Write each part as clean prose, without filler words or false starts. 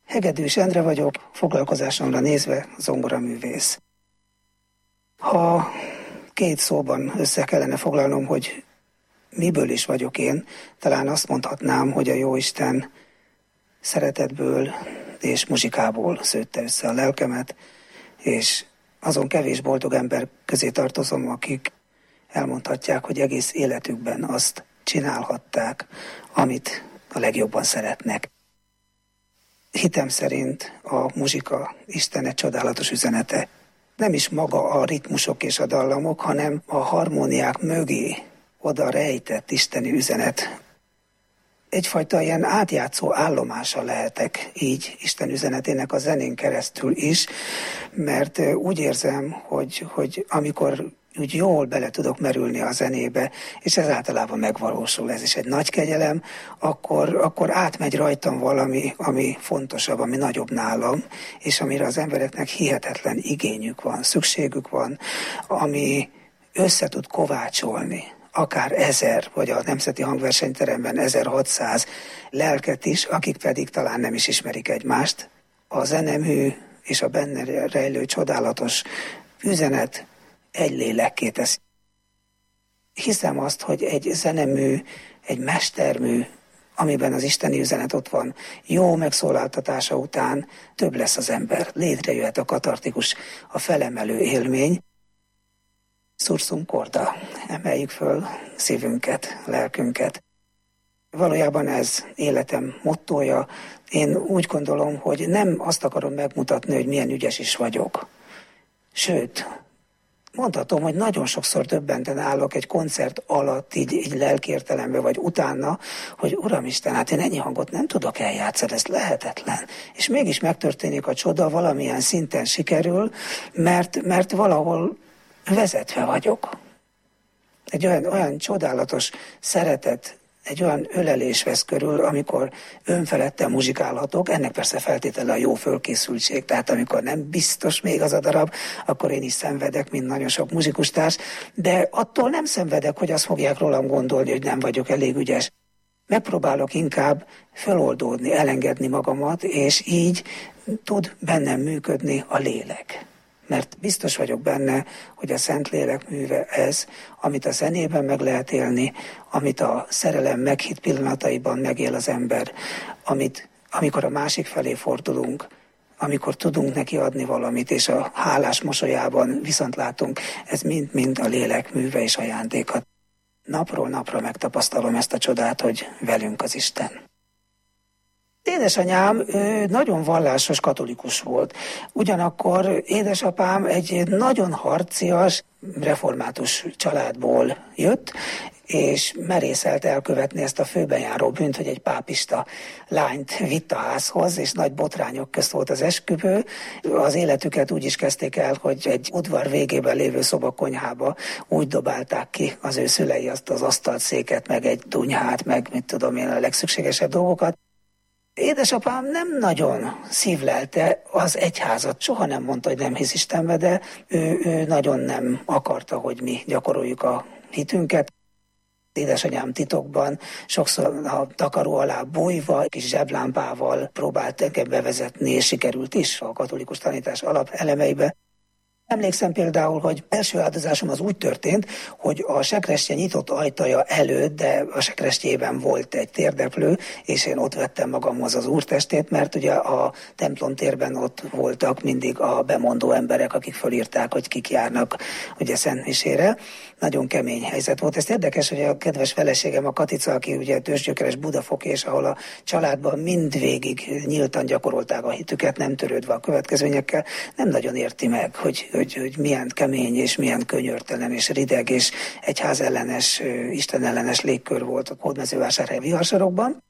Hegedűs Endre vagyok, foglalkozásomra nézve zongoraművész. Ha két szóban össze kellene foglalnom, hogy miből is vagyok én, talán azt mondhatnám, hogy a Jóisten szeretetből és muzsikából szőtte össze a lelkemet, és azon kevés boldog ember közé tartozom, akik elmondhatják, hogy egész életükben azt csinálhatták, amit a legjobban szeretnek. Hitem szerint a muzsika Isten egy csodálatos üzenete. Nem is maga a ritmusok és a dallamok, hanem a harmóniák mögé oda rejtett isteni üzenet. Egyfajta ilyen átjátszó állomása lehetek így Isten üzenetének a zenén keresztül is, mert úgy érzem, hogy amikor úgy jól bele tudok merülni a zenébe, és ez általában megvalósul, ez is egy nagy kegyelem, akkor átmegy rajtam valami, ami fontosabb, ami nagyobb nálam, és amire az embereknek hihetetlen igényük van, szükségük van, ami össze tud kovácsolni akár 1000, vagy a Nemzeti Hangversenyteremben 1600 lelket is, akik pedig talán nem is ismerik egymást. A zenemű és a benne rejlő csodálatos üzenet egy lélekké tesz. Hiszem azt, hogy egy zenemű, egy mestermű, amiben az isteni üzenet ott van, jó megszólaltatása után több lesz az ember. Létrejöhet a katartikus, a felemelő élmény. Sursum corda, emeljük föl szívünket, lelkünket. Valójában ez életem mottója. Én úgy gondolom, hogy nem azt akarom megmutatni, hogy milyen ügyes is vagyok. Sőt, mondhatom, hogy nagyon sokszor döbbenten állok egy koncert alatt, így lelkiértelemben, vagy utána, hogy Uramisten, hát én ennyi hangot nem tudok eljátszani, ez lehetetlen. És mégis megtörténik a csoda, valamilyen szinten sikerül, mert valahol vezetve vagyok. Egy olyan csodálatos szeretet, egy olyan ölelés vesz körül, amikor önfeledten muzsikálhatok, ennek persze feltétele a jó fölkészültség, tehát amikor nem biztos még az a darab, akkor én is szenvedek, mint nagyon sok muzsikustárs, de attól nem szenvedek, hogy azt fogják rólam gondolni, hogy nem vagyok elég ügyes. Megpróbálok inkább feloldódni, elengedni magamat, és így tud bennem működni a lélek. Mert biztos vagyok benne, hogy a Szentlélek műve ez, amit a zenében meg lehet élni, amit a szerelem meghitt pillanataiban megél az ember, amikor a másik felé fordulunk, amikor tudunk neki adni valamit, és a hálás mosolyában viszont látunk, ez mind-mind a lélek műve és ajándéka. Napról napra megtapasztalom ezt a csodát, hogy velünk az Isten. Édesanyám nagyon vallásos katolikus volt. Ugyanakkor édesapám egy nagyon harcias, református családból jött, és merészelt elkövetni ezt a főben járó bűnt, hogy egy pápista lányt vitt a házhoz, és nagy botrányok közt volt az esküvő. Az életüket úgy is kezdték el, hogy egy udvar végében lévő szobakonyhába úgy dobálták ki az ő szülei azt az asztalszéket, meg egy dunyhát, meg mit tudom én, a legszükségesebb dolgokat. Édesapám nem nagyon szívlelte az egyházat. Soha nem mondta, hogy nem hisz Istenbe, de ő nagyon nem akarta, hogy mi gyakoroljuk a hitünket. Édesanyám titokban, sokszor a takaró alá bújva, kis zseblámpával próbált engem bevezetni, és sikerült is a katolikus tanítás alapelemeibe. Emlékszem például, hogy első áldozásom az úgy történt, hogy a sekrestye nyitott ajtaja előtt, de a sekrestjében volt egy térdeplő, és én ott vettem magamhoz az úrtestét, mert ugye a templomtérben ott voltak mindig a bemondó emberek, akik fölírták, hogy kik járnak ugye szentmisére. Nagyon kemény helyzet volt. Ez érdekes, hogy a kedves feleségem, a Katica, aki ugye tőzsgyökeres budafoki, és ahol a családban mindvégig nyíltan gyakorolták a hitüket, nem törődve a következményekkel, nem nagyon érti meg, hogy milyen kemény és milyen könyörtelen és rideg és egyházellenes, istenellenes légkör volt a Hódmezővásárhely viharsarokban.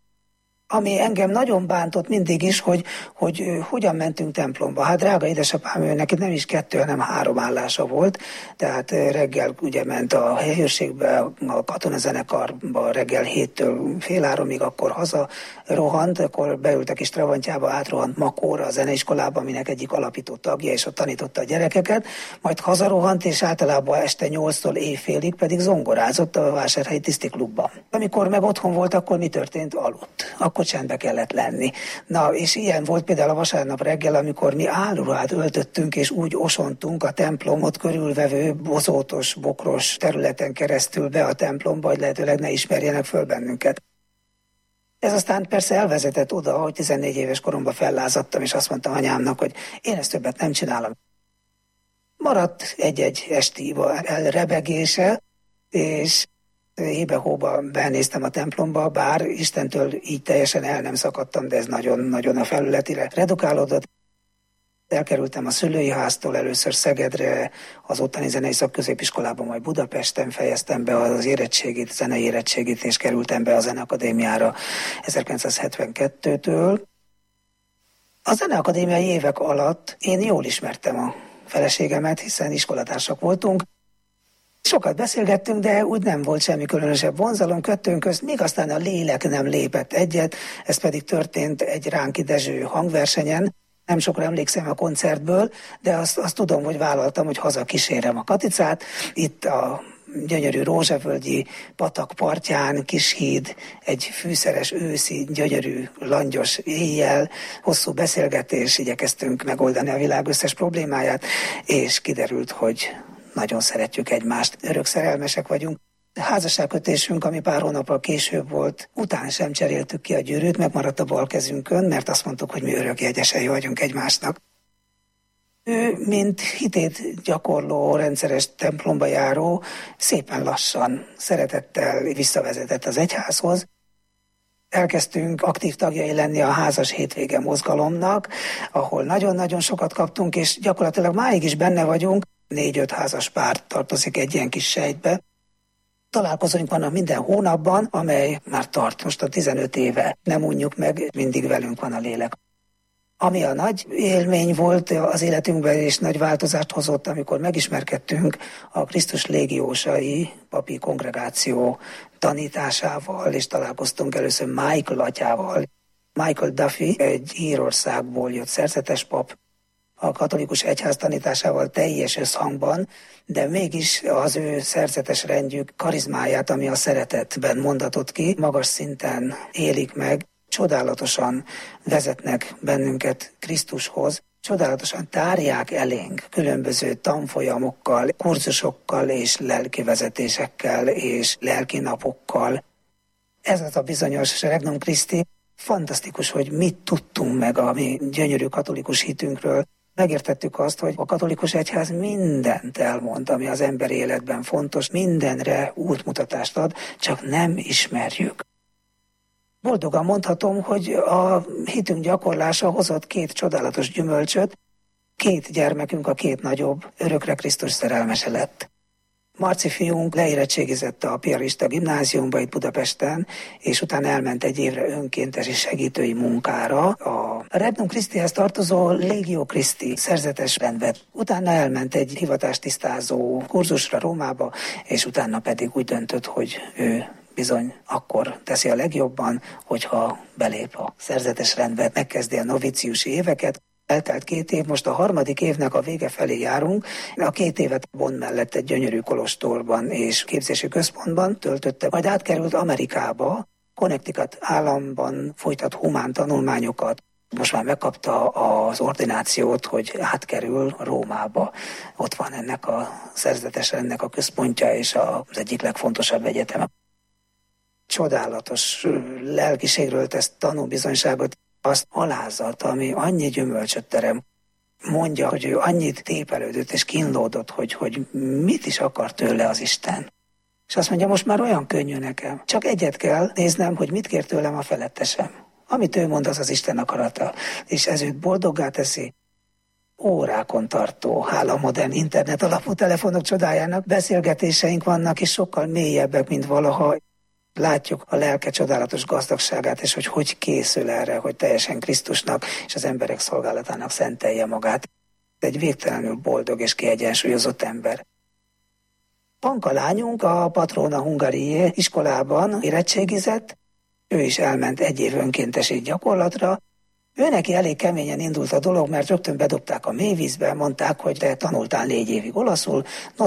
Ami engem nagyon bántott mindig is, hogy hogyan mentünk templomba. Hát drága édesapám, ő neki nem is 2, hanem 3 állása volt, tehát reggel ugye ment a helyőrségbe, a katonazenekarba reggel 7-től fél 3-ig, akkor haza rohant, akkor beült a kis Trabantjába, átrohant Makóra, a zeneiskolába, aminek egyik alapító tagja, és ott tanította a gyerekeket, majd hazarohant, és általában este 8-tól éjfélig pedig zongorázott a Vásárhelyi Tisztiklubban. Amikor meg otthon volt, akkor mi történt? Aludt. Akkor akkor csendbe kellett lenni. Na, és ilyen volt például a vasárnap reggel, amikor mi álruhát öltöttünk, és úgy osontunk a templomot körülvevő bozótos, bokros területen keresztül be a templomba, hogy lehetőleg ne ismerjenek föl bennünket. Ez aztán persze elvezetett oda, hogy 14 éves koromban fellázadtam, és azt mondtam anyámnak, hogy én ezt többet nem csinálom. Maradt egy-egy esti elrebegése, és hébe-hóba benéztem a templomba, bár Istentől így teljesen el nem szakadtam, de ez nagyon-nagyon a felületire redukálódott. Elkerültem a szülői háztól először Szegedre, az ottani zenei szakközépiskolában, majd Budapesten fejeztem be az érettségit, zenei érettségit, és kerültem be a Zeneakadémiára 1972-től. A Zeneakadémiai évek alatt én jól ismertem a feleségemet, hiszen iskolatársak voltunk. Sokat beszélgettünk, de úgy nem volt semmi különösebb vonzalom kettőnk közt, míg aztán a lélek nem lépett egyet, ez pedig történt egy Ránki Dezső hangversenyen. Nem sokra emlékszem a koncertből, de azt tudom, hogy vállaltam, hogy haza kísérem a Katicát. Itt a gyönyörű rózsavölgyi patak partján, kis híd, egy fűszeres őszi, gyönyörű, langyos éjjel, hosszú beszélgetés, igyekeztünk megoldani a világ összes problémáját, és kiderült, hogy nagyon szeretjük egymást, örök szerelmesek vagyunk. A házasságkötésünk, ami pár hónappal később volt, utána sem cseréltük ki a gyűrűt, megmaradt a bal kezünkön, mert azt mondtuk, hogy mi örökjegyesei vagyunk egymásnak. Ő, mint hitét gyakorló, rendszeres templomba járó, szépen lassan, szeretettel visszavezetett az egyházhoz. Elkezdtünk aktív tagjai lenni a házas hétvége mozgalomnak, ahol nagyon-nagyon sokat kaptunk, és gyakorlatilag máig is benne vagyunk. 4-5 házas pár tartozik egy ilyen kis sejtbe. Találkozóink vannak minden hónapban, amely már tart most a 15 éve. Nem unjuk meg, mindig velünk van a lélek. Ami a nagy élmény volt az életünkben, és nagy változást hozott, amikor megismerkedtünk a Krisztus légiósai papi kongregáció tanításával, és találkoztunk először Michael atyával. Michael Duffy, egy Írországból jött szerzetes pap, a katolikus egyház tanításával teljes összhangban, de mégis az ő szerzetes rendjük karizmáját, ami a szeretetben mondatott ki, magas szinten élik meg, csodálatosan vezetnek bennünket Krisztushoz, csodálatosan tárják elénk különböző tanfolyamokkal, kurzusokkal és lelkivezetésekkel és lelkinapokkal. Ez az a bizonyos Regnum Christi, fantasztikus, hogy mit tudtunk meg a mi gyönyörű katolikus hitünkről. Megértettük azt, hogy a katolikus egyház mindent elmond, ami az ember életben fontos, mindenre útmutatást ad, csak nem ismerjük. Boldogan mondhatom, hogy a hitünk gyakorlása hozott 2 csodálatos gyümölcsöt, 2 gyermekünk, a 2 nagyobb, örökre Krisztus szerelmese lett. Marci fiunk leérettségizett a piarista gimnáziumba itt Budapesten, és utána elment egy évre önkéntesi segítői munkára. A Regnum Christihez tartozó Legio Christi szerzetes rendbe. Utána elment egy hivatástisztázó kurzusra Rómába, és utána pedig úgy döntött, hogy ő bizony akkor teszi a legjobban, hogyha belép a szerzetes rendbe, megkezdi a novíciusi éveket. Eltelt 2 év, most a 3. évnek a vége felé járunk. A 2 évet Bonn mellett egy gyönyörű kolostorban és képzési központban töltötte, majd átkerült Amerikába, Connecticut államban folytat humán tanulmányokat. Most már megkapta az ordinációt, hogy átkerül Rómába. Ott van ennek a szerzetes rendnek a központja és az egyik legfontosabb egyetem. Csodálatos lelkiségről tesz tanúbizonyságot, azt alázat, ami annyi gyümölcsöt terem. Mondja, hogy ő annyit tépelődött és kínlódott, hogy mit is akar tőle az Isten. És azt mondja, most már olyan könnyű nekem. Csak egyet kell néznem, hogy mit kér tőlem a felettesem. Amit ő mond, az az Isten akarata. És ez őt boldoggá teszi. Órákon tartó, hála a modern internet alapú telefonok csodájának beszélgetéseink vannak, és sokkal mélyebbek, mint valaha. Látjuk a lelke csodálatos gazdagságát, és hogy készül erre, hogy teljesen Krisztusnak és az emberek szolgálatának szentelje magát. Egy végtelenül boldog és kiegyensúlyozott ember. Panka lányunk a Patrona Hungarié iskolában érettségizett, ő is elment 1 év önkéntesi gyakorlatra. Ő neki elég keményen indult a dolog, mert rögtön bedobták a mélyvízbe, mondták, hogy te tanultál 4 évig olaszul, nosza,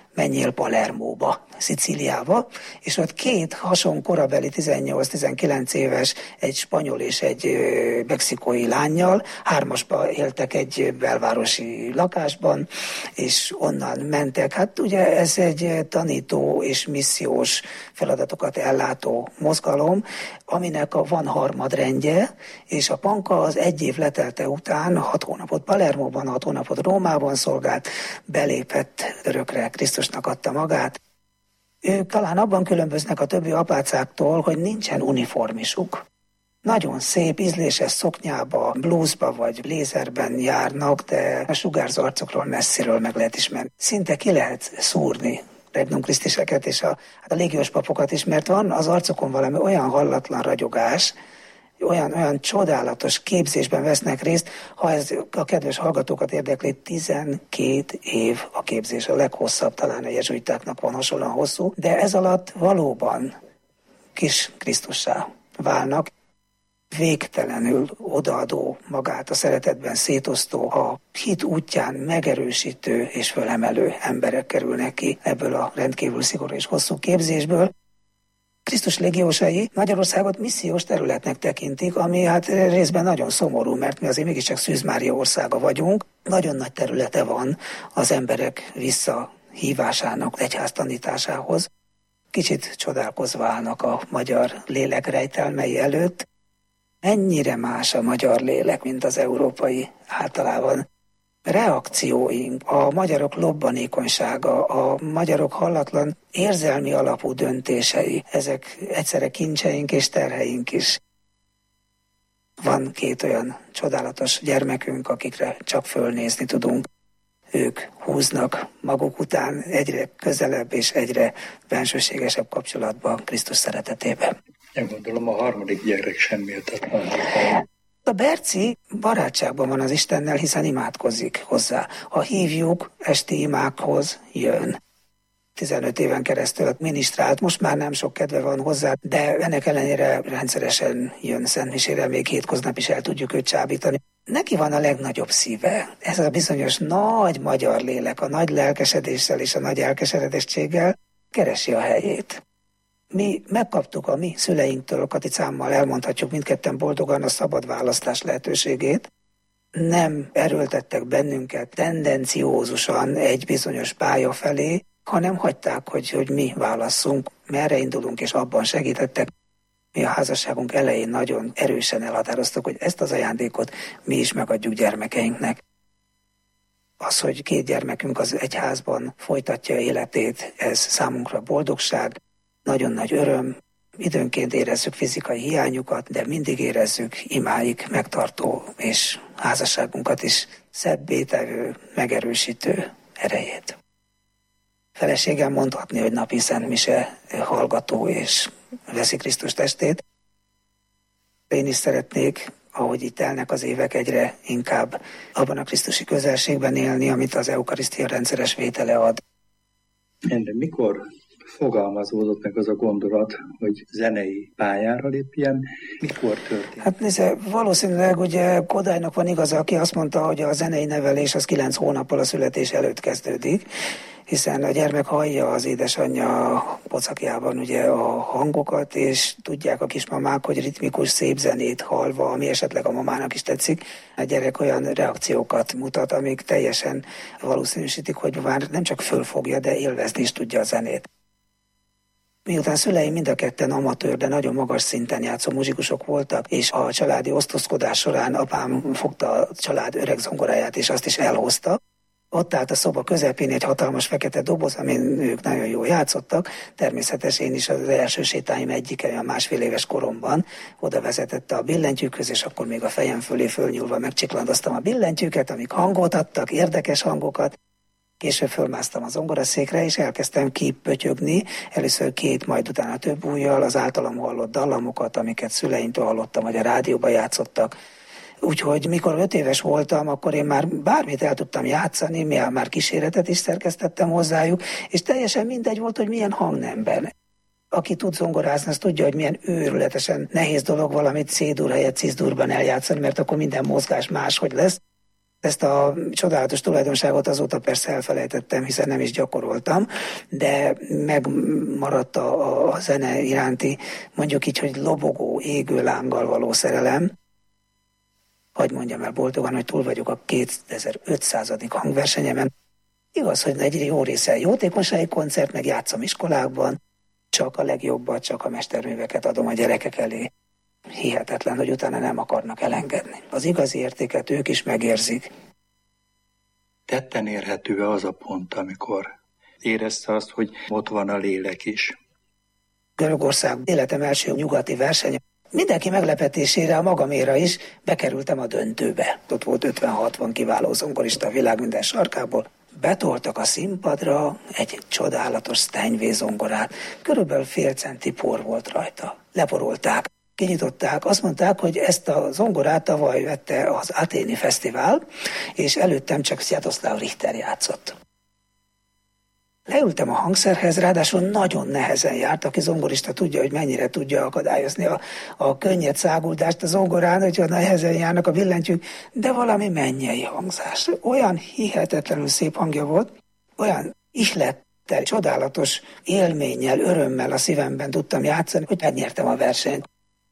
menjél Palermóba, Szicíliába, és ott két hason korabeli 18-19 éves, egy spanyol és egy mexikói lánnyal, hármasba éltek egy belvárosi lakásban, és onnan mentek. Hát ugye ez egy tanító és missziós feladatokat ellátó mozgalom, aminek van harmadrendje, és a Panka az egy év letelte után 6 hónapot Palermóban, 6 hónapot Rómában szolgált, belépett örökre, Krisztusnak adta magát. Ők talán abban különböznek a többi apácáktól, hogy nincsen uniformisuk. Nagyon szép, ízléses szoknyába, blúzba vagy blézerben járnak, de a sugárzó arcokról messziről meg lehet ismerni. Szinte ki lehet szúrni Regnum Christiseket és a légiós papokat is, mert van az arcokon valami olyan hallatlan ragyogás, olyan csodálatos képzésben vesznek részt, ha ez a kedves hallgatókat érdekli, 12 év a képzés, a leghosszabb, talán a jezsuitáknak van hasonlóan hosszú, de ez alatt valóban kis Krisztussá válnak, végtelenül odaadó, magát a szeretetben szétosztó, a hit útján megerősítő és fölemelő emberek kerülnek ki ebből a rendkívül szigorú és hosszú képzésből. Krisztus légiósai Magyarországot missziós területnek tekintik, ami hát részben nagyon szomorú, mert mi azért mégiscsak Szűz Mária országa vagyunk. Nagyon nagy területe van az emberek visszahívásának, egyház tanításához. Kicsit csodálkozva állnak a magyar lélek rejtelmei előtt. Mennyire más a magyar lélek, mint az európai általában. Reakcióink, a magyarok lobbanékonysága, a magyarok hallatlan érzelmi alapú döntései, ezek egyszerre kincseink és terheink is. Van 2 olyan csodálatos gyermekünk, akikre csak fölnézni tudunk. Ők húznak maguk után egyre közelebb és egyre bensőségesebb kapcsolatban Krisztus szeretetében. Én gondolom a harmadik gyerek sem méltatlan. A Berci barátságban van az Istennel, hiszen imádkozik hozzá. Ha hívjuk, esti imákhoz jön. 15 éven keresztül minisztrált, most már nem sok kedve van hozzá, de ennek ellenére rendszeresen jön szentmisére, még hétköznap is el tudjuk őt csábítani. Neki van a legnagyobb szíve. Ez a bizonyos nagy magyar lélek, a nagy lelkesedéssel és a nagy elkeseredettséggel keresi a helyét. Mi megkaptuk a mi szüleinktől, Katicámmal elmondhatjuk mindketten boldogan a szabad választás lehetőségét. Nem erőltettek bennünket tendenciózusan egy bizonyos pálya felé, hanem hagyták, hogy mi válasszunk, merre indulunk, és abban segítettek. Mi a házasságunk elején nagyon erősen elhatároztuk, hogy ezt az ajándékot mi is megadjuk gyermekeinknek. Az, hogy 2 gyermekünk az egyházban folytatja életét, ez számunkra boldogság, nagyon nagy öröm. Időnként érezzük fizikai hiányukat, de mindig érezzük imáik megtartó és házasságunkat is szebbé tevő, megerősítő erejét. Feleségem mondhatni, hogy napi szentmise hallgató és veszi Krisztus testét. Én is szeretnék, ahogy itt telnek az évek, egyre inkább abban a krisztusi közelségben élni, amit az eukarisztia rendszeres vétele ad. De mikor fogalmazódott meg az a gondolat, hogy zenei pályára lépjen? Mikor történt? Hát nézze, valószínűleg ugye Kodálynak van igaza, aki azt mondta, hogy a zenei nevelés az 9 hónappal a születés előtt kezdődik, hiszen a gyermek hallja az édesanyja pocakjában ugye a hangokat, és tudják a kismamák, hogy ritmikus, szép zenét hallva, ami esetleg a mamának is tetszik, a gyerek olyan reakciókat mutat, amik teljesen valószínűsítik, hogy már nem csak fölfogja, de élvezni is tudja a zenét. Miután szüleim mind a ketten amatőr, de nagyon magas szinten játszó muzsikusok voltak, és a családi osztozkodás során apám fogta a család öreg zongoráját, és azt is elhozta. Ott állt a szoba közepén egy hatalmas fekete doboz, amin ők nagyon jól játszottak. Természetes, én is az első sétáim egyike, olyan 1,5 éves koromban oda vezetette a billentyűkhöz, és akkor még a fejem fölé fölnyúlva megcsiklandoztam a billentyűket, amik hangot adtak, érdekes hangokat. Később fölmásztam a zongoraszékre, és elkezdtem kipötyögni, először 2, majd utána több ujjal az általam hallott dallamokat, amiket szüleimtől hallottam, vagy a rádióban játszottak. Úgyhogy mikor 5 éves voltam, akkor én már bármit el tudtam játszani, már kíséretet is szerkesztettem hozzájuk, és teljesen mindegy volt, hogy milyen hangnemben. Aki tud zongorázni, az tudja, hogy milyen őrületesen nehéz dolog valamit C-dur helyett C-durban eljátszani, mert akkor minden mozgás máshogy lesz. Ezt a csodálatos tulajdonságot azóta persze elfelejtettem, hiszen nem is gyakoroltam, de megmaradt a zene iránti, mondjuk így, hogy lobogó, égő lánggal való szerelem. Hadd mondjam el boldogan, hogy túl vagyok a 2500. hangversenyemen. Igaz, hogy egy jó része jótékonysági koncert, meg játszom iskolákban, csak a legjobbat, csak a mesterműveket adom a gyerekek elé. Hihetetlen, hogy utána nem akarnak elengedni. Az igazi értéket ők is megérzik. Tetten érhető az a pont, amikor érezte azt, hogy ott van a lélek is? Görögország életem első nyugati versenye. Mindenki meglepetésére, a magaméra is bekerültem a döntőbe. Ott volt 50-60 kiváló zongorista a világ minden sarkából. Betoltak a színpadra egy csodálatos Steinway zongorát. Körülbelül fél centi por volt rajta. Leporolták, kinyitották, azt mondták, hogy ezt a zongorát tavaly vette az Athéni Fesztivál, és előttem csak Sviatoslav Richter játszott. Leültem a hangszerhez, ráadásul nagyon nehezen járt, aki zongorista tudja, hogy mennyire tudja akadályozni a könnyed száguldást a zongorán, hogyha nehezen járnak a billentyűk, de valami mennyei hangzás. Olyan hihetetlenül szép hangja volt, olyan ihlettel, csodálatos élménnyel, örömmel a szívemben tudtam játszani, hogy megnyertem a versenyt.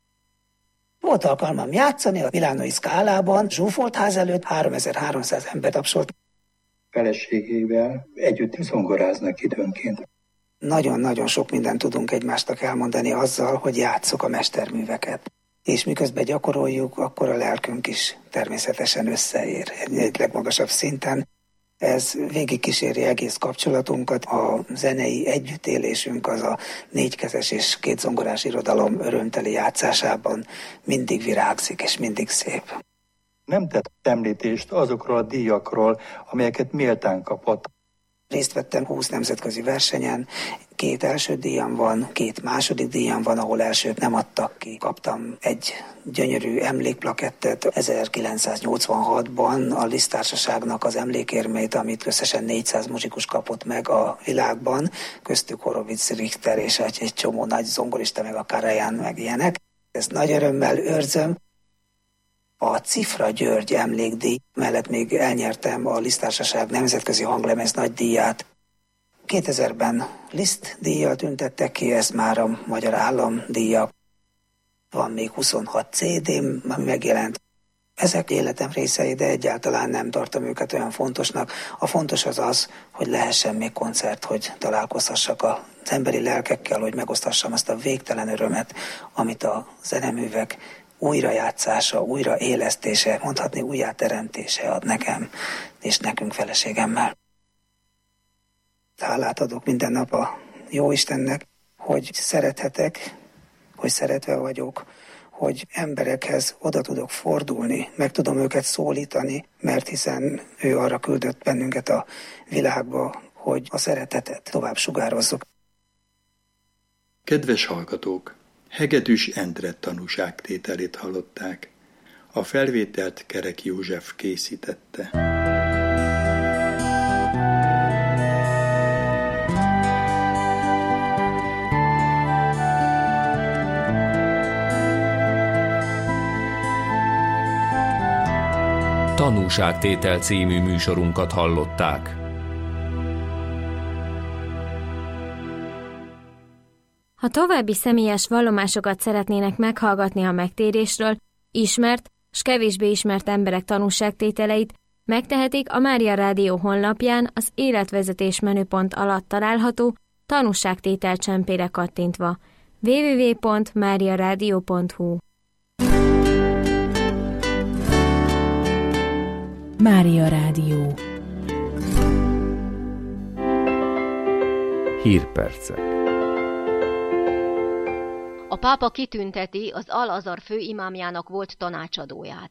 Volt alkalmam játszani a Milánói Scalában, zsúfolt ház előtt 3300 ember tapsolt. Feleségével együtt zongoráznak időnként. Nagyon-nagyon sok mindent tudunk egymástak elmondani azzal, hogy játsszuk a mesterműveket. És miközben gyakoroljuk, akkor a lelkünk is természetesen összeér egy legmagasabb szinten. Ez végigkíséri egész kapcsolatunkat, a zenei együttélésünk az a négykezes és kétzongorás irodalom örömteli játszásában mindig virágzik és mindig szép. Nem tett említést azokról a díjakról, amelyeket méltán kapott. Részt vettem 20 nemzetközi versenyen, 2 első díjam van, 2 második díjam van, ahol elsőt nem adtak ki. Kaptam egy gyönyörű emlékplakettet 1986-ban a Liszt Társaságnak az emlékérmét, amit összesen 400 muzsikus kapott meg a világban, köztük Horowitz, Richter és egy csomó nagy zongorista, meg a Karajan, meg ilyenek. Ezt nagy örömmel őrzöm. A Cifra György emlékdíj mellett még elnyertem a Liszt Társaság nemzetközi hanglemez nagy díját. 2000-ben Liszt díjjal tüntettek ki, ez már a Magyar Állam díja. Van még 26 CD-m, ami megjelent. Ezek életem részei, de egyáltalán nem tartom őket olyan fontosnak. A fontos az az, hogy lehessen még koncert, hogy találkozhassak az emberi lelkekkel, hogy megosztassam azt a végtelen örömet, amit a zeneművek újrajátszása, újraélesztése, mondhatni újjáteremtése ad nekem és nekünk feleségemmel. Hálát adok minden nap a Jóistennek, hogy szerethetek, hogy szeretve vagyok, hogy emberekhez oda tudok fordulni, meg tudom őket szólítani, mert hiszen ő arra küldött bennünket a világba, hogy a szeretetet tovább sugározzuk. Kedves hallgatók! Hegedűs Endre tanúságtételét hallották. A felvételt Kerek József készítette. Tanúságtétel című műsorunkat hallották. Ha további személyes vallomásokat szeretnének meghallgatni a megtérésről, ismert s kevésbé ismert emberek tanúságtételeit, megtehetik a Mária Rádió honlapján az életvezetés menüpont alatt található tanúságtétel csempére kattintva. www.mariaradio.hu. Mária Rádió. Hírpercek. A pápa kitünteti az Al-Azhar főimámjának volt tanácsadóját.